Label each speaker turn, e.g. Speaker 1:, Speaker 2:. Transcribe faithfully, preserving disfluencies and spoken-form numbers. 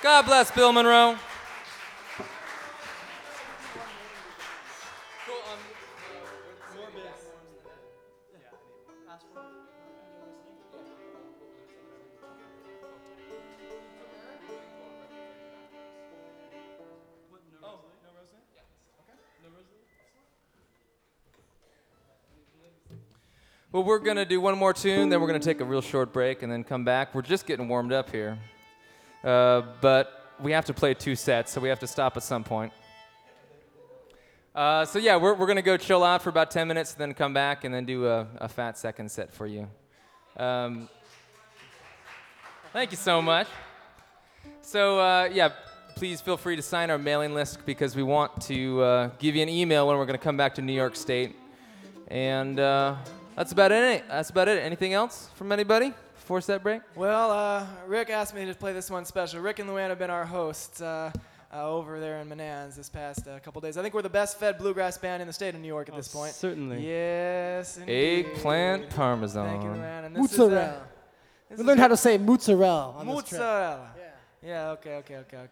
Speaker 1: God bless Bill Monroe. Well, we're going to do one more tune, then we're going to take a real short break and then come back. We're just getting warmed up here. Uh, but we have to play two sets, so we have to stop at some point. Uh, so, yeah, we're, we're going to go chill out for about ten minutes, then come back and then do a, a fat second set for you. Um, thank you so much. So, uh, yeah, please feel free to sign our mailing list because we want to uh, give you an email when we're going to come back to New York State. And... Uh, That's about it. That's about it. Anything else from anybody before set break?
Speaker 2: Well, uh, Rick asked me to play this one special. Rick and Luann have been our hosts uh, uh, over there in Menands this past uh, couple days. I think we're the best fed bluegrass band in the state of New York at
Speaker 3: oh,
Speaker 2: this point.
Speaker 3: Certainly.
Speaker 2: Yes, indeed.
Speaker 1: Eggplant parmesan.
Speaker 2: Thank you, Luann. And this
Speaker 4: Mozzarella.
Speaker 2: Is, uh, this
Speaker 4: we
Speaker 2: is
Speaker 4: learned
Speaker 2: a-
Speaker 4: how to say mozzarella on this trip.
Speaker 2: Mozzarella.
Speaker 4: Yeah.
Speaker 2: Yeah, okay, okay, okay,